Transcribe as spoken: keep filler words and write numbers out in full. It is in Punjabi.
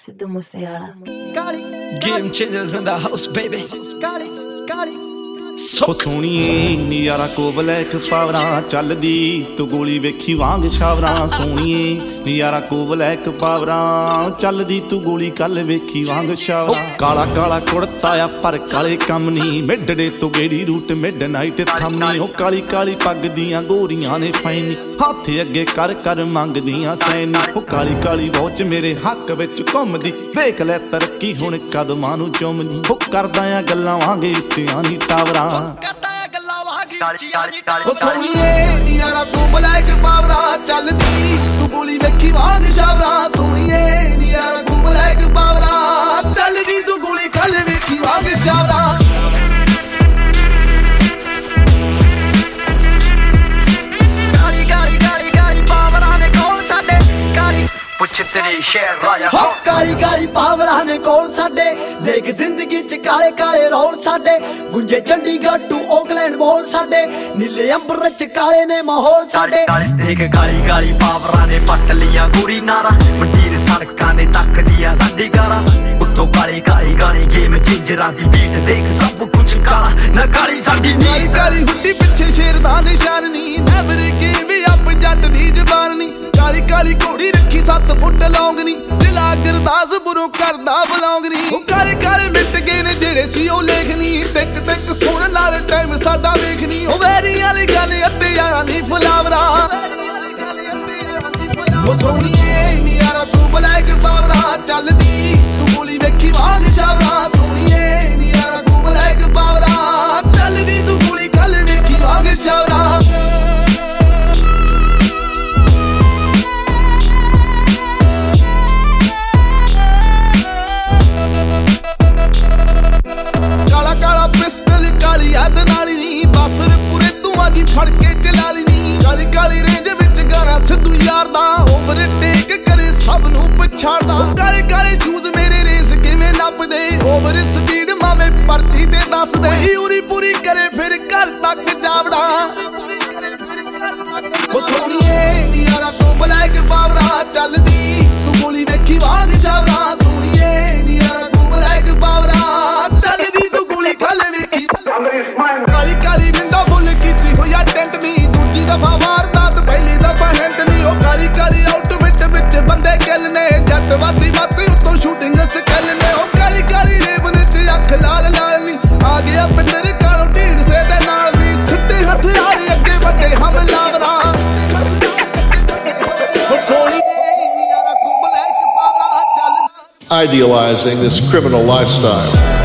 Sidhu Moosewala. Game changers in the house, baby. ਸੋ ਸੋਹਣੀਏ ਨਿਆਰਾ ਕੋਬਲੈਕ ਪਾਵਰਾਂ ਚੱਲਦੀ ਤੂੰ ਗੋਲੀ ਵੇਖੀ ਵਾਂਗ ਸ਼ਾਵਰਾਂ ਸੋਹਣੀਏ ਨਿਆਰਾ ਕੋਬਲੈਕ ਪਾਵਰਾਂ ਚੱਲਦੀ ਤੂੰ ਗੋਲੀ ਕੱਲ ਵੇਖੀ ਵਾਂਗ ਸ਼ਾਵਰਾਂ ਕਾਲਾ ਕਾਲਾ ਕੁੜਤਾ ਆ ਪਰ ਕਾਲੇ ਕੰਮ ਨਹੀਂ ਮਿਡੜੇ ਤੋਂ ਗੇੜੀ ਰੂਟ ਮਿਡ ਨਾਈਟ ਥੰਮੀ ਉਹ ਕਾਲੀ ਕਾਲੀ ਪੱਗ ਦੀਆਂ ਗੋਰੀਆਂ ਨੇ ਫੈਨੀ ਹੱਥ ਅੱਗੇ ਕਰ ਕਰ ਮੰਗਦੀਆਂ ਸੈਨੀ ਉਹ ਕਾਲੀ ਕਾਲੀ ਵੋਚ ਮੇਰੇ ਹੱਕ ਵਿੱਚ ਘੁੰਮਦੀ ਵੇਖ ਲੈ ਤਰੱਕੀ ਹੁਣ ਕਦਮਾਂ ਨੂੰ ਚੁੰਮਦੀ ਉਹ ਕਰਦਾ ਆ ਗੱਲਾਂ ਵਾਂਗੇ ਉੱਚੀਆਂ ਨੀ ਟਾਵਰਾਂ ਉਹ ਸੋਹਣੀਏ ਨਿਆਰਾ ਕੋਬਲੈਕ ਪਾਵਰਾਂ ਚੱਲਦੀ ਤੂੰ ਗੋਲੀ ਵੇਖੀ ਵਾਂਗ ਸ਼ਾਵਰਾਂ ਸੋਹਣੀਏ ਨਿਆਰਾ ਕੋਬਲੈਕ ਪਾਵਰਾਂ ਚੱਲਦੀ ਤੂੰ ਗੋਲੀ ਕੱਲ ਵੇਖੀ ਵਾਂਗ ਸ਼ਾਵਰਾਂ ਗਾਲੀ ਗਾਲੀ ਗਾਲੀ ਗਾਲੀ ਪਾਵਰਾਂ ਨੇ ਕੋਲ ਸਾਡੇ ਗਾਲੀ ਪੁੱਛ ਤੇਰੇ ਸ਼ਹਿਰ ਰਾਜਾ ਹੋ ਕਾਲੀ ਕਾਲੀ ਪਾਵਰਾਂ ਨੇ ਕੋਲ ਸਾਡੇ ਦੇਖ ਜ਼ਿੰਦਗੀ ਚ ਕਾਲੇ ਕਾਲੇ ਰੋਲ ਸਾਡੇ ਗੁੰਜੇ ਚੰਡੀਗੜ੍ਹ ਟੂ ਓਕਲੈਂਡ ਮੋਲ ਸਾਡੇ ਨੀਲੇ ਅੰਬਰ ਚ ਕਾਲੇ ਨੇ ਮਾਹੌਲ ਸਾਡੇ ਦੇਖ ਗਾਲੀ ਗਾਲੀ ਪਾਵਰਾਂ ਨੇ ਪੱਟ ਲੀਆਂ ਗੋਰੀ ਨਾਰਾ ਮੰਡੀਰ ਸੜਕਾਂ ਦੇ ਤੱਕਦੀ ਆ ਸਾਡੀ ਗਾਰਾ ਉੱਤੋਂ ਕਾਲੀ ਕਾਲੀ ਗਾਲੀ ਗੇਮ ਚੇਂਜਰਾਂ ਦੀ ਬੀਟ ਦੇਖ ਸਭ ਕੁਛ ਕਾਲਾ ਨਾ ਕਾਲੀ ਸਾਡੀ ਕਾਲੀ ਕਾਲੀ ਹੁੱਡੀ ਪਿੱਛੇ ਸ਼ੇਰ ਦਾ ਨਿਸ਼ਾਨ ਨੀ ਨੈਵਰ ਗੇਮ ਆਪ ਜੱਟ ਦੀ ਜ਼ਬਾਨ ਨੀ ਕਾਲੀ ਕਾਲੀ ਘੋੜੀ ਰੱਖੀ ਸੱਤ ਫੁੱਟ ਲੌਂਗ ਨੀ ਦਿਲਾ ਗੁਰਦਾਸਪੁਰੋਂ ਕਰਦਾ ਬਲੌਂਗ ਨੀ ਉਹ ਕਾਲੇ ਕਾਲੇ ਮਿਟ ਗਏ ਨੇ ਜਿਹੜੇ ਸੀ ਉਹ ਲੇਖਨੀ ਟਿਕ ਟਿਕ ਸੁਣਨ ਨਾਲ ਟਾਈਮ ਸਾਡਾ ਵੇਖਨੀ ਉਹ ਵੈਰੀ ਵਾਲੀ ਗੱਲ ਅੱਤੇ ਆ ਨੀ ਫਲਾਵਰਾ ਉਹ ਸੋਹਣੀਏ ਨਿਆਰਾ ਕੋਬਲੈਕ ਪਾਵਰਾਂ ਚੱਲਦੀ ਤੂੰ ਗੋਲੀ ਵੇਖੀ ਵਾਂਗ ਸ਼ਾਵਰਾਂ ਸੋਹਣੀਏ ਨਿਆਰਾ ਕੋਬਲੈਕ ਪਾਵਰਾਂ ਚੱਲਦੀ ਤੂੰ ਗੋਲੀ ਕੱਲ ਵੇਖੀ ਵਾਂਗ ਸ਼ਾਵਰਾਂ ਫੜ ਕੇ ਚਲਾ ਲਈ ਨੀ ਕਾਲੀ ਕਾਲੀ ਰੇਂਜ ਵਿੱਚ ਗਾਣਾ ਸਿੱਧੂ ਯਾਰ ਦਾ ਓਵਰਟੇਕ ਕਰੇ ਸਭ ਨੂੰ ਪਛਾੜਦਾ ਕਾਲੇ ਕਾਲੇ ਸ਼ੂਜ਼ ਮੇਰੇ ਰੇਸ ਕਿਵੇਂ ਨੱਪਦੇ ਓਵਰ ਸਪੀਡ ਮਾਵੇਂ ਪਰਚੀ ਤੇ ਦੱਸਦੇ ਉਰੀ ਪੂਰੀ ਕਰੇ ਫਿਰ ਘਰ ਤੱਕ ਜਾਵੜਾ ਉਹ ਸੋਹਣੀਏ ਨਿਆਰਾ ਕੋਬਲੈਕ ਪਾਵਰਾਂ ਚੱਲਦੀ ਤੂੰ ਗੋਲੀ ਵੇਖੀ ਵਾਂਗ ਸ਼ਾਵਰਾਂ ਸੋਹਣੀਏ ਨਿਆਰਾ ਕੋਬਲੈਕ ਪਾਵਰਾਂ ਚੱਲਦੀ ਤੂੰ ਗੋਲੀ ਕੱਲ ਵੇਖੀ ਕਾਲੀ ਕਾਲੀ ਵਿੰਡੋ ਫੁੱਲ ਕੀਤੀ ਹੋਈ ਆ ਟੈਂਟ ਨੀ ਦੂਜੀ ਦਫਾ ਵਾਰਦਾਤ ਪਹਿਲੀ ਦਫਾ ਹੈਂਟ ਨੀ ਉਹ ਕਾਲੀ ਕਾਲੀ ਆਊਟਫਿੱਟ ਵਿੱਚ ਬੰਦੇ ਗਿੱਲ ਨੇ ਜੱਟ ਵਾਦੀ ਵਾਦੀ ਉੱਤੋਂ ਸ਼ੂਟਿੰਗ ਸਕੈਲ ਨੇ ਉਹ ਕਾਲੀ ਕਾਲੀ ਰੇਬਨ ਚ ਅੱਖ ਲਾਲ ਲਾਲ ਨੀ ਆ ਗਿਆ ਪਿੰਦਰ ਕਾਲੋ ਢੀਂਡਸੇ ਦੇ ਨਾਲ ਨੀ ਸਿੱਟੇ ਹਥਿਆਰ ਅੱਗੇ ਵੱਡੇ ਹਮਲਾਵਰਾਂ ਉਹ ਸੋਹਣੀ ਨਿਆਰਾ ਕੋਬਲੈਕ ਪਾਵਰਾਂ ਚੱਲ idealizing this criminal lifestyle.